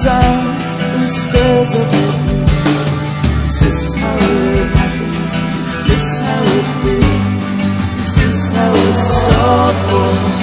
down and stares up at me. Is this how it happens? Is this how it feels? Is this how a star born?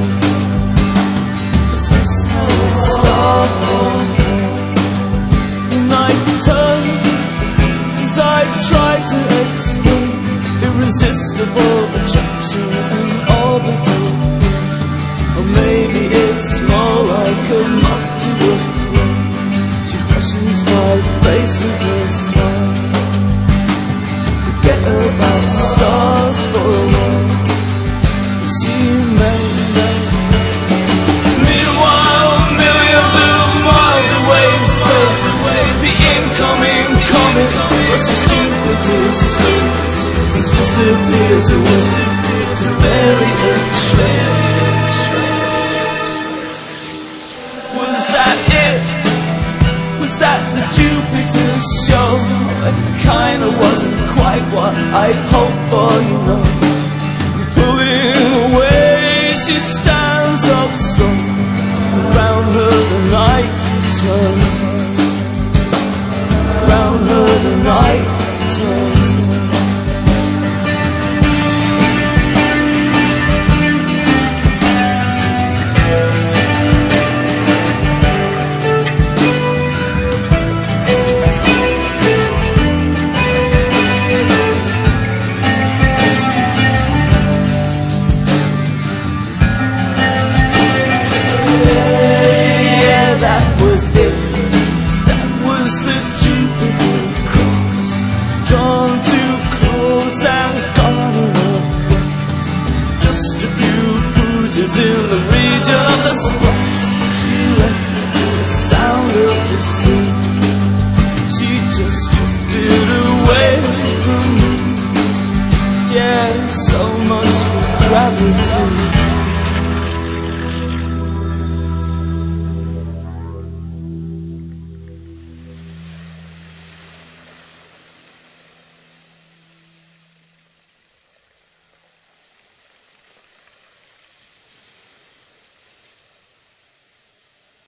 Is this how a star born? And I turn as I try to explain irresistible attraction and orbital pain. Or maybe it's more like a moth to a flame. She brushes my face with her smile. Forget about stars for a while. She may. Meanwhile, millions of miles away in space, the incoming comet crosses Jupiter's space and disappears away to bury a trail. Was that it? Was that the Jupiter show? It kinda wasn't quite what I'd hoped for, you know. Pulling away, she stands up strong.